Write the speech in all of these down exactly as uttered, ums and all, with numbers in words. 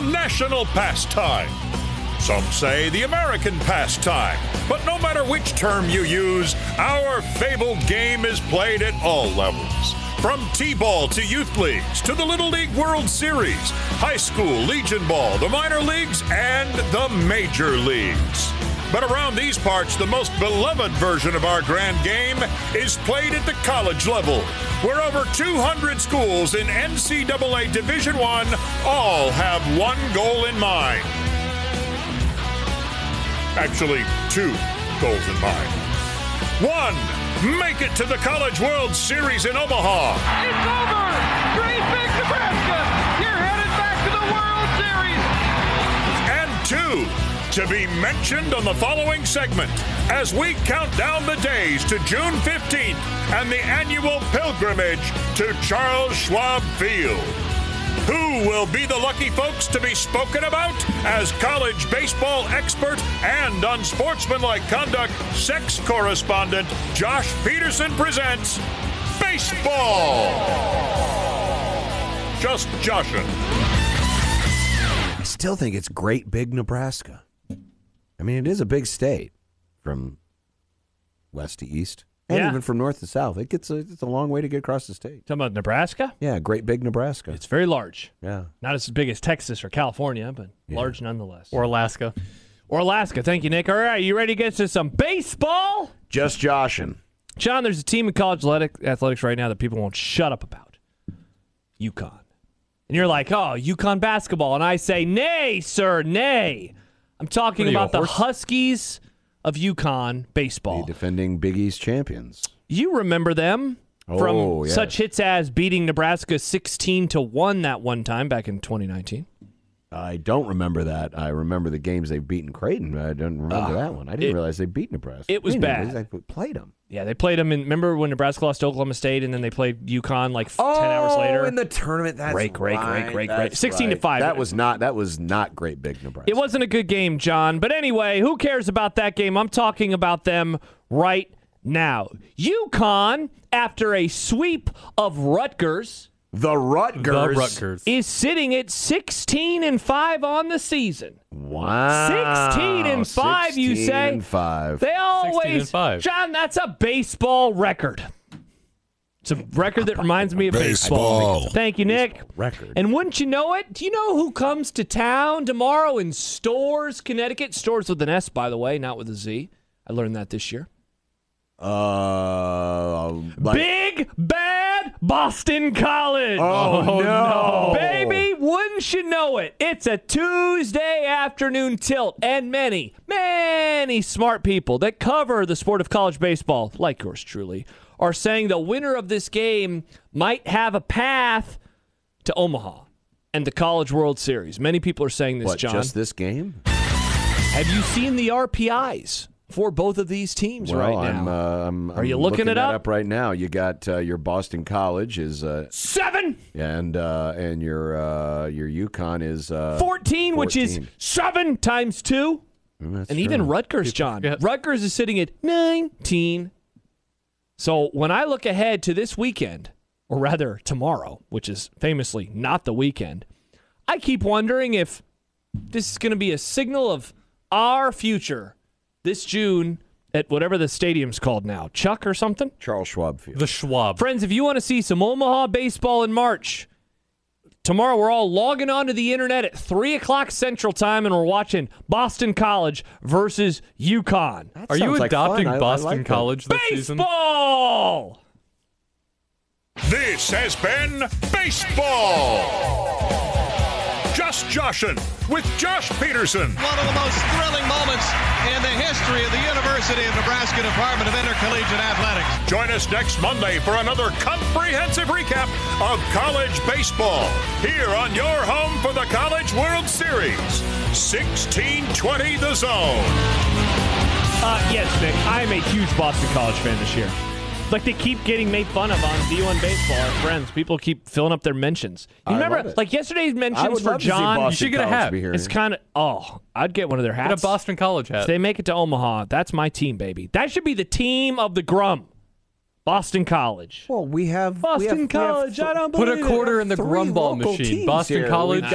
national pastime. Some say the American pastime. But no matter which term you use, our fabled game is played at all levels. From T-ball to youth leagues, to the Little League World Series, high school, Legion Ball, the minor leagues, and the major leagues. But around these parts, the most beloved version of our grand game is played at the college level, where over two hundred schools in N C double A Division I all have one goal in mind. Actually, two goals in mind. One, make it to the College World Series in Omaha. It's over! Great Big Nebraska! You're headed back to the World Series! And two, to be mentioned on the following segment as we count down the days to June fifteenth and the annual pilgrimage to Charles Schwab Field. Who will be the lucky folks to be spoken about as college baseball expert and unsportsmanlike conduct sex correspondent Josh Peterson presents Baseball? Just Joshin'. I still think it's Great Big Nebraska. I mean, it is a big state from west to east. And Yeah. even from north to south. It gets a, it's a long way to get across the state. Talking about Nebraska? Yeah, Great Big Nebraska. It's very large. Yeah. Not as big as Texas or California, but Yeah. large nonetheless. Or Alaska. Or Alaska. Thank you, Nick. All right, you ready to get to some baseball? Just Joshin'. John, there's a team in college athletic, athletics right now that people won't shut up about. UConn. And you're like, oh, UConn basketball. And I say, nay, sir, nay. I'm talking What are you, about a the horse? Huskies of UConn baseball. The defending Big East champions. You remember them from Oh, yes. such hits as beating Nebraska sixteen to one that one time back in twenty nineteen. I don't remember that. I remember the games they've beaten Creighton. I don't remember Ah, that one. I didn't it- realize they beat Nebraska. it was I didn't bad. realize They played them. Yeah, they played them in. Remember when Nebraska lost to Oklahoma State and then they played UConn like f- ten hours later? Oh, in the tournament. That's Rake, rake, right. rake, rake, That's rake. sixteen to right. five. That was not. That was not Great Big Nebraska. It wasn't a good game, John. But anyway, who cares about that game? I'm talking about them right now. UConn, after a sweep of Rutgers, The Rutgers. The Rutgers. is sitting at sixteen and five on the season. Wow. sixteen and five, you sixteen say? and five. They always, and five. John, that's a baseball record. It's a record that reminds me of baseball. Baseball. Thank you, Nick. record. And wouldn't you know it? Do you know who comes to town tomorrow in Storrs, Connecticut? Storrs with an S, by the way, not with a Z. I learned that this year. Uh, like, Big Bad Boston College. Oh, no. Baby, wouldn't you know it? It's a Tuesday afternoon tilt, and many, many smart people that cover the sport of college baseball, like yours truly, are saying the winner of this game might have a path to Omaha and the College World Series. Many people are saying this, what, John. just this game? Have you seen the R P Is for both of these teams well, right now? I'm, uh, I'm, Are you I'm looking it that up? up right now? You got uh, your Boston College is uh, Seven! and uh, and your uh, your UConn is uh, fourteen, which is fourteen. seven times two. Mm, that's And true. even Rutgers, John. forget. Rutgers is sitting at nineteen. So when I look ahead to this weekend, or rather tomorrow, which is famously not the weekend, I keep wondering if this is going to be a signal of our future this June at whatever the stadium's called now, Chuck or something? Charles Schwab Field. The Schwab. Friends, if you want to see some Omaha baseball in March, tomorrow we're all logging onto the internet at three o'clock Central Time and we're watching Boston College versus UConn. That Are you sounds like adopting fun. I- I Boston like that. College this season? Baseball! This has been Baseball. Just Joshin' with Josh Peterson. One of the most thrilling moments in the history of the University of Nebraska Department of Intercollegiate Athletics. Join us next Monday for another comprehensive recap of college baseball here on your home for the College World Series. sixteen twenty The Zone. Uh, yes, Nick, I'm a huge Boston College fan this year. Like they keep getting made fun of on D one Baseball. Our friends, people keep filling up their mentions. You I remember, love it. like yesterday's I mentions would for love to see John? Boston You should get a College hat. be here. It's kind of, oh, I'd get one of their hats. Get a Boston College hat. If they make it to Omaha, that's my team, baby. That should be the team of the Grum. Boston College. Well, we have Boston we have, we have College, th- I don't Put believe a it. quarter in the three Grumball local machine. teams Boston here. College. We've got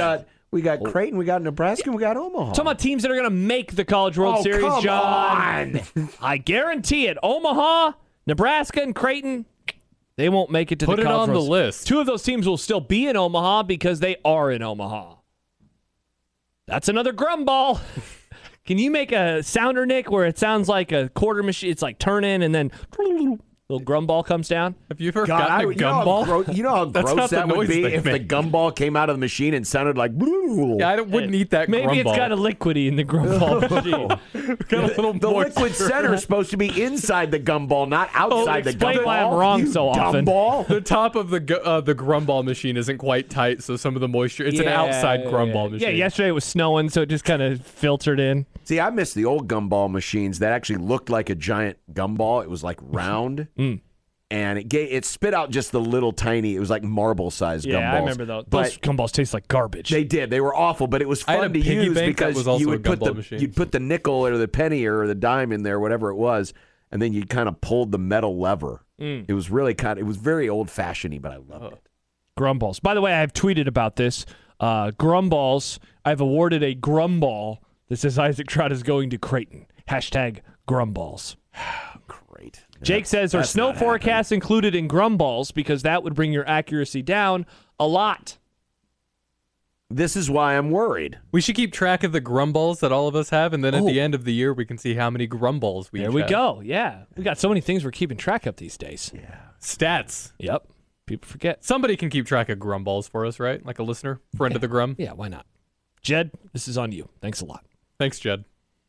We got Creighton, we got Nebraska, and we got Omaha. Talking about teams that are going to make the College World Oh, Series, come John. on. I guarantee it. Omaha, Nebraska, and Creighton, they won't make it to Put the it College on the World list. Two of those teams will still be in Omaha because they are in Omaha. That's another Grumball. Can you make a sounder, Nick, where it sounds like a quarter machine? It's like turn in and then little Grumball comes down. Have you ever God, gotten I a would- you know how gumball? gro- You know how That's gross not the that would noise be they if the make. gumball came out of the machine and sounded like. Yeah, I wouldn't eat that Maybe Grumball. it's got a liquidy in the Grumball machine. got a little The moisture. liquid center is supposed to be inside the gumball, not Oh, outside the explain gumball. why I'm wrong You so often. Gumball. The top of the gu- uh, the Grumball machine isn't quite tight, so some of the moisture. It's an Yeah, outside yeah, Grumball yeah. machine. Yeah, yesterday it was snowing, so it just kind of filtered in. See, I miss the old gumball machines that actually looked like a giant gumball. It was like round. Mm. And it gave, it spit out just the little tiny, it was like marble sized gumballs. Yeah, I remember those. But Those gumballs taste like garbage. they did. They were awful, but it was I had fun a to piggy use bank that because was also you a would put gumball the machine. you'd put the nickel or the penny or the dime in there, whatever it was, and then you kind of pulled the metal lever. Mm. It was really kind of, it was very old fashioned, but I loved it. Grumballs. By the way, I've tweeted about this. Uh, Grumballs. I've awarded a Grumball that says Isaac Trout is going to Creighton. Hashtag Grumballs. Great. Jake says, are that's snow not forecasts included in Grumballs because that would bring your accuracy down a lot. This is why I'm worried. We should keep track of the Grumballs that all of us have, and then at Oh. the end of the year, we can see how many Grumballs we There each we have. go. Yeah. We got so many things we're keeping track of these days. Stats. Yep. People forget. Somebody can keep track of Grumballs for us, right? Like a listener, friend of the Grum. Yeah, why not? Jed, this is on you. Thanks a lot. Thanks, Jed.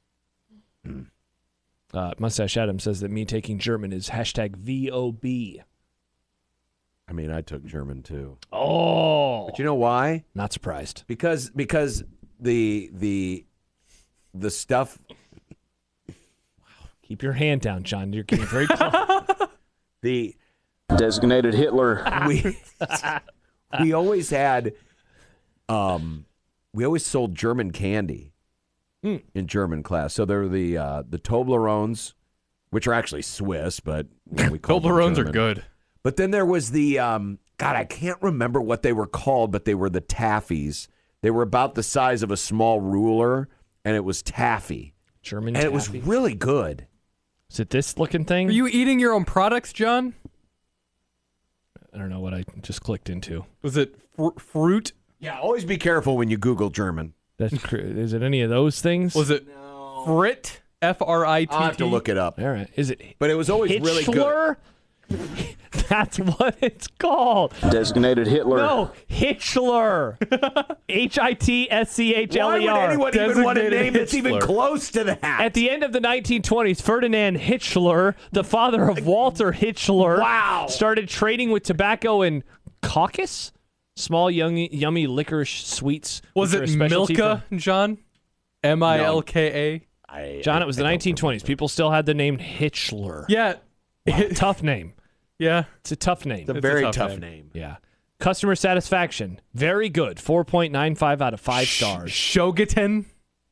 Uh, Mustache Adam says that me taking German is hashtag V O B. I mean, I took German too. Oh. But you know why? Not surprised. Because because the the the stuff Keep your hand down, John. You're getting very close. the Designated Hitler. we we always had um we always sold German candy Mm. in German class. So there were the uh, the Toblerones, which are actually Swiss, but you know, we call them Toblerones are German. good. But then there was the um, God, I can't remember what they were called, but they were the taffies. They were about the size of a small ruler, and it was taffy, German and it was taffy. really good. Is it this looking thing? Are you eating your own products, John? I don't know what I just clicked into. Was it fr- fruit? Yeah, always be careful when you Google German. That's cr- is it any of those things? Was it frit? F R I T T? I'll have to look it up. All right. Is it But it was always really good. Hitchler? That's what it's called. Designated Hitler. No, Hitchler. H I T S C H L Why E would R. anyone even want a Designated name that's even Hitler. close to that? At the end of the nineteen twenties, Ferdinand Hitchler, the father of Walter Hitchler, Wow. started trading with tobacco and Caucasus, small, young, yummy licorice sweets. Was which are it a specialty Milka, John? M I L K A? I, John, it was the I don't nineteen twenties. People still had the name Hitchler. Yeah. Tough name. Yeah. It's a tough name. It's a It's a very tough tough, name. name. Yeah. Customer satisfaction, very good. four point nine five out of five stars. Shogaten?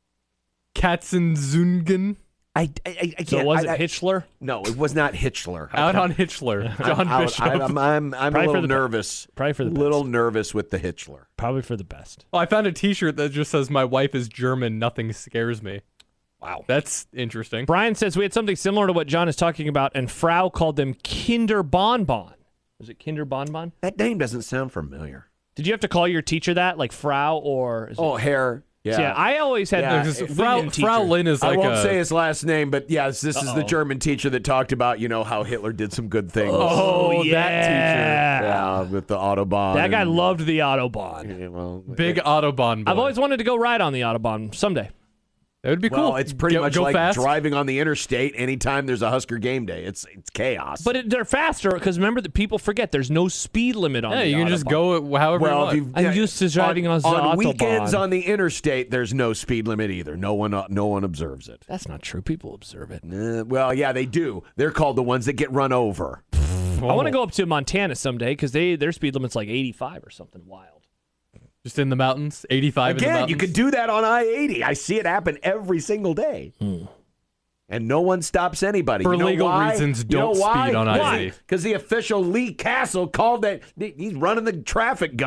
Katzenzungen? I, I, I can't. So was it I, I, Hitchler? No, it was not Hitchler. Out on Hitchler. John I'm, Bishop. out. I'm, I'm, I'm a Probably for little the be- nervous. probably for the little best. nervous with the Hitchler. Probably for the best. Oh, I found a T-shirt that just says "My wife is German. Nothing scares me." Wow. That's interesting. Brian says we had something similar to what John is talking about, and Frau called them Kinder Bonbon. Was it Kinder Bonbon? That name doesn't sound familiar. Did you have to call your teacher that, like Frau or? Is it- Oh, hair. Yeah. yeah. I always had Yeah, the if- Frau, Indian Frau teacher. Lin is I like won't a, say his last name, but yes, this is the Uh-oh. German teacher that talked about, you know, how Hitler did some good things. Oh, Oh, yeah. that teacher. Yeah, with the Autobahn. That guy and- loved the Autobahn. Yeah, well, big Autobahn boy. I've always wanted to go ride on the Autobahn someday. That would be cool. Well, it's pretty go, much go like fast. driving on the interstate anytime there's a Husker game day. It's it's chaos. But it, they're faster because remember that people forget there's no speed limit on Yeah, the you can just Autobahn. go however well, you if want. you've, I'm used to driving on the on Autobahn. weekends on the interstate. There's no speed limit either. No one uh, no one observes it. That's not true. People observe it. Uh, well, yeah, they do. They're called the ones that get run over. I want to go up to Montana someday because they their speed limit's like eighty-five or something wild. Just in the mountains, eighty-five in the Again, mountains. you could do that on I eighty. I see it happen every single day. And no one stops anybody. For You know legal why? reasons, You know don't why? speed on I Why? eighty. Because the official Lee Castle called that he's running the traffic gun.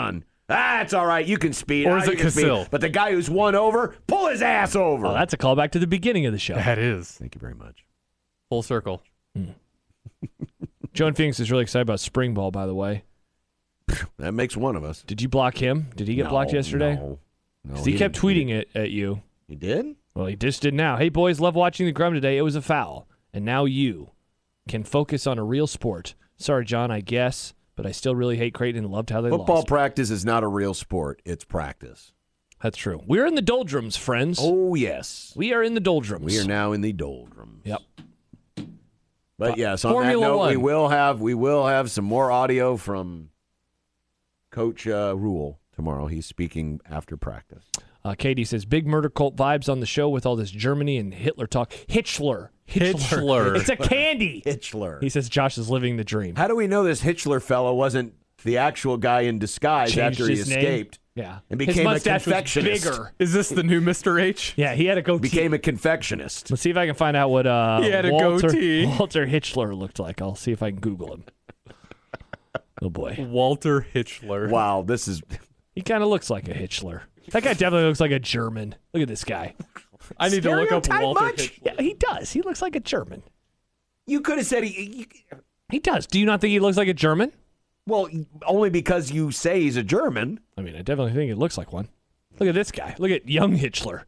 Ah, it's all right. You can speed. Or Ah, is you it can speed. Casil? But the guy who's won over, pull his ass over. Oh, that's a callback to the beginning of the show. That is. Thank you very much. Full circle. Joe in Phoenix is really excited about spring ball, by the way. That makes one of us. Did you block him? Did he get No, blocked yesterday? No. no 'Cause he, kept didn't- tweeting it at you. He did? Well, he just did now. Hey, boys, love watching the Grum today. It was a foul. And now you can focus on a real sport. Sorry, John, I guess, but I still really hate Creighton and loved how they Football lost. practice is not a real sport. It's practice. That's true. We're in the doldrums, friends. Oh, yes. We are in the doldrums. We are now in the doldrums. Yep. But yes, on Formula that note, One. we will have we will have some more audio from Coach uh, Rule tomorrow. He's speaking after practice. Uh, Katie says, big murder cult vibes on the show with all this Germany and Hitler talk. Hitchler. Hitchler. It's a candy. Hitchler. He says Josh is living the dream. How do we know this Hitchler fellow wasn't the actual guy in disguise Changed after he his name. escaped? Yeah. And His became a mustache was confectionist. bigger. Is this the new Mister H? Yeah, he had a goatee. Became a confectionist. Let's see if I can find out what uh, He had a Walter, goatee. Walter Hitchler looked like. I'll see if I can Google him. Oh, boy. Walter Hitchler. Wow, this is He kind of looks like a Hitchler. That guy definitely looks like a German. Look at this guy. I need to look up Stereotype Walter much? Hitchler. Yeah, he does. He looks like a German. you could have said he, he He does. Do you not think he looks like a German? well only because you say he's a German. I mean, I definitely think it looks like one. Look at this guy. Look at young Hitchler.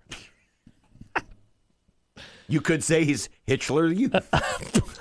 You could say he's Hitchler youth.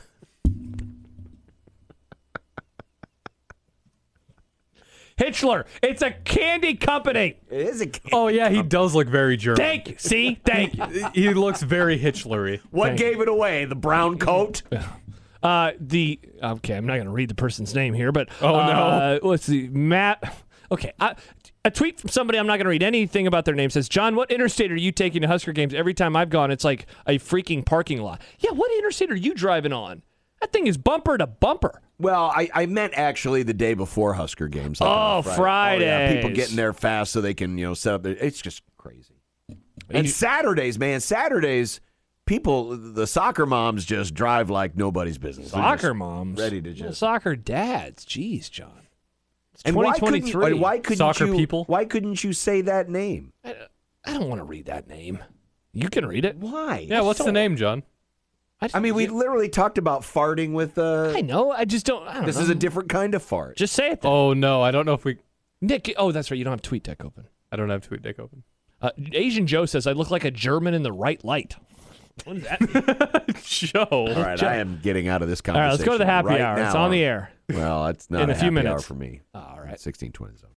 Hitchler. It's a candy company. It is a Oh, yeah, he does look very German. Thank you. See? Thank you. He looks very Hitchlery. What Thank gave it away? The brown coat? Uh, the okay, I'm not going to read the person's name here, but Oh, uh, let's see, Matt. Okay, I, a tweet from somebody. I'm not going to read anything about their name. Says, John, what interstate are you taking to Husker games? Every time I've gone, it's like a freaking parking lot. Yeah, what interstate are you driving on? That thing is bumper to bumper. Well, I, I meant actually the day before Husker games. Like Oh, on Friday. Oh, yeah, people Fridays. getting there fast so they can, you know, set up their, it's just crazy. And Saturdays, man, Saturdays, people, the soccer moms just drive like nobody's business. They're Soccer just moms, ready to Well, just. soccer dads. Jeez, John. It's And why couldn't, twenty twenty-three. why couldn't Soccer you, people? Why couldn't you say that name? I, I don't want to read that name. You can read it. Why? Yeah, what's the name, John? I mean, we literally talked about farting with. Uh, I know. I just don't. I don't this know. is a different kind of fart. Just say it. Then. Oh, no, I don't know if we... Nick. Oh, that's right. You don't have TweetDeck open. I don't have TweetDeck open. Uh, Asian Joe says I look like a German in the right light. What does that mean? Joe. All right, I am getting out of this All right, conversation. let's go to the happy right hour. now. It's on the air. Well, it's not In a few happy minutes. hour for me. All right. sixteen twenty zone.